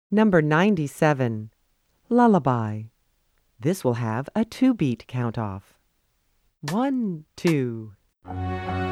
Number 97. Lullaby. This will have a 2-beat count-off. 1, 2.